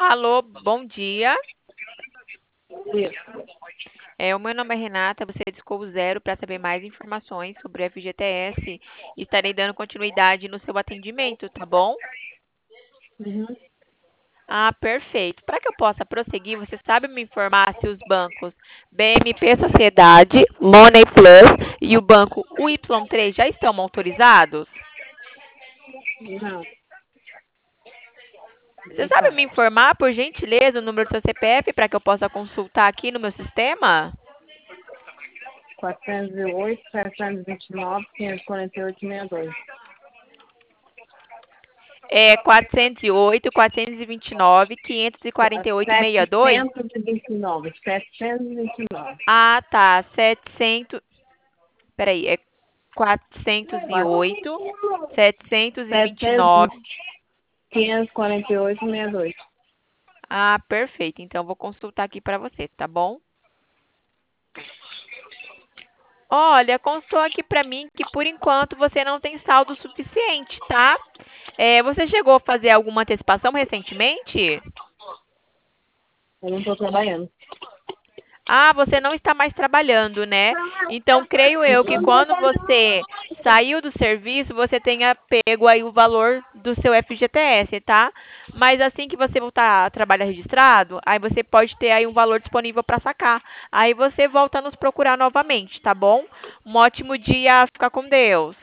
Alô, bom dia. Isso. O meu nome é Renata, você discou o zero para saber mais informações sobre o FGTS e estarei dando continuidade no seu atendimento, tá bom? Uhum. Ah, perfeito. Para que eu possa prosseguir, você sabe me informar se os bancos BMP Sociedade, Money Plus e o banco UY3 já estão autorizados? Não, Você não sabe tá. me informar, por gentileza, o número do seu CPF para que eu possa consultar aqui no meu sistema? 408, 729, 548, 62. É 408, 429, 548, 62? 729. 729. Ah, tá. 700. Peraí, é 408, 700, 729. 548, 62. Ah, perfeito. Então, vou consultar aqui para você, tá bom? Olha, constou aqui para mim que por enquanto você não tem saldo suficiente, tá? Você chegou a fazer alguma antecipação recentemente? Eu não tô trabalhando. Ah, você não está mais trabalhando, né? Então, creio eu que quando você saiu do serviço, você tenha pego aí o valor do seu FGTS, tá? Mas assim que você voltar a trabalhar registrado, aí você pode ter aí um valor disponível para sacar. Aí você volta a nos procurar novamente, tá bom? Um ótimo dia, fica com Deus.